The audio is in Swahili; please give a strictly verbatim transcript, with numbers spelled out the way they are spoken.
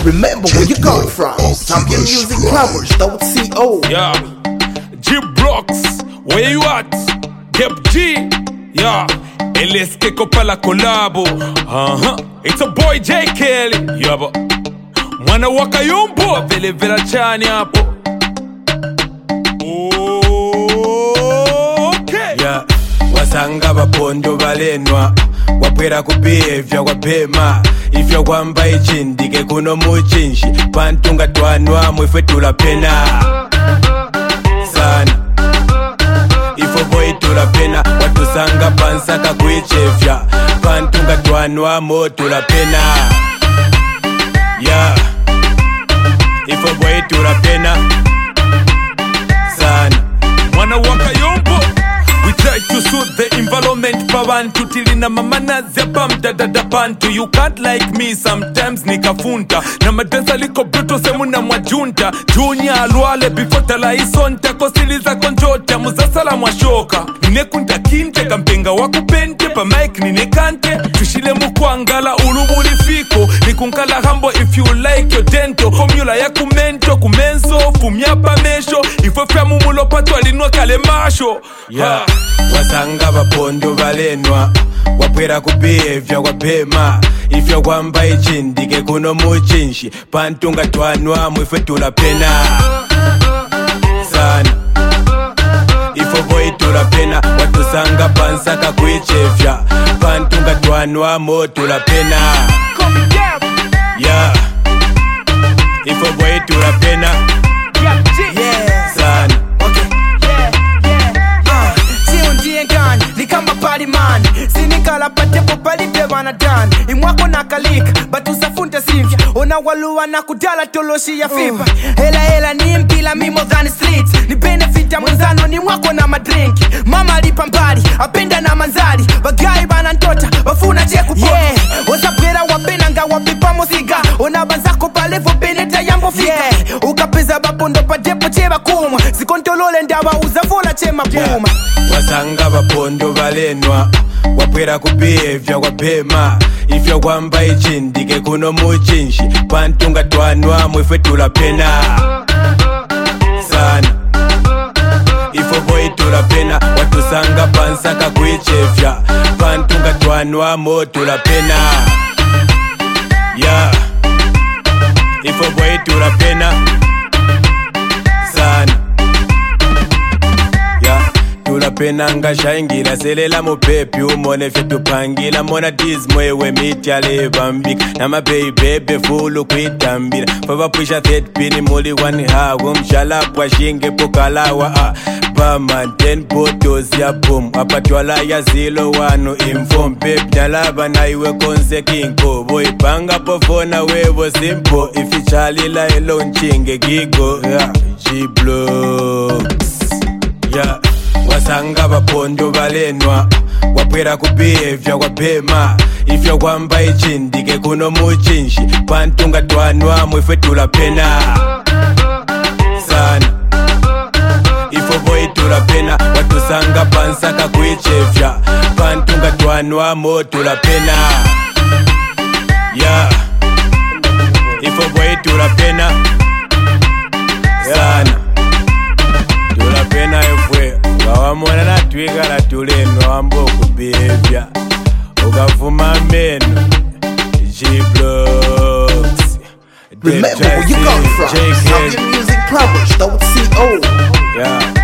Remember where you got from. Champion Music Plumbers, don't C O. Yeah, G Brooks, where you at? Gep G, yeah. L S K Kopala collabo. Uh-huh. It's a boy J Kelly. Yeah, but mwana waka yumbo vile vila chani hapo. Okay. Yeah, wasanga bapondo balenwa wapwera kubehavya wapema ifya kwamba ichindike kuno muchinshi pantunga twanwa mwefwe tulapena sana ifo boy tulapena watusanga pansaka kuichefya pantunga twanwa mo tulapena yeah ifo boy tulapena sana mwana waka yumbo. We try to suit the environment pabantu tilina mamana zebam dadada pantu. You can't like me sometimes nikafunta na madansa liko bruto semu na mwajunta Junior alwale before tala isonta kosiliza konjota muzasala mwashoka ninekunda kinte kampenga wakupente pa mic ninekante tushile mukwangala ulubuli fiko nikunkala hambo if you like your dento formula ya kumento kumenso fumyapa mesho ifofya mumulo patwa linwa kale masho yeah. Wasanga bapondo balenwa wapwera kubehavya wapema ifya kwamba ichindike kuno muchinshi pantunga twanwa mwefwe tulapena sana ifo boy tulapena watusanga pansaka kuichefya pantunga twanwa mo tulapena yeah ifo boy tulapena sana man sinikala patepo palipe wanadan imwako nakalika batusafunte simfya ona waluwa na kudala toloshi ya fiba hela hela ni mpila mimo than streets ni benefit ya mwenzano ni mwako na madrinki mama alipa mbali apenda na manzali bagai bana ntota bafuna cheku po yeah wasapera wapena nga wapipa musiga ona banzako palevo beneta yambo fika yeah ukapeza bapondo patepo cheba kuma zikontolole ndawa uzavola chema puma yeah. Wasanga bapondo balenwa wapwera kubehavya wapema ifya kwamba ichindike kuno muchinshi pantunga twanwa mwefwe tulapena sana ifo boy tulapena watusanga pansaka kuichefya pantunga twanwa mo tulapena yeah ifo boy tulapena sana tulapena shaingira selela mupepi umone fye tupangila mona dizmwewe mityale bambika na mabeyibebe fulu kuitambila fabapwisha third pini muli one hawo mshalapwa shinge pokalawa ah. Bama ten bottles ya boom apatwala ya zilo wano inform pep nalaba na iwe konse kinko boy panga pofona wevo simple ifichalila elo nchinge gigo yeah. G-Blocks yeah. Wasanga bapondo balenwa wapwera kubehavya wapema ifya kwamba ichindike kuno muchinshi pantunga twanwa mwefwe tulapena sana ifo boy tulapena watusanga pansaka kuichefya pantunga twanwa mo tulapena yeah ifo boy tulapena sana tulapena efwe wamona natwikala tuleno wamba okubehavya ukavuma meno G-Blocks. Remember where you got from. Champion Music Plumbers, don't C O. Yeah.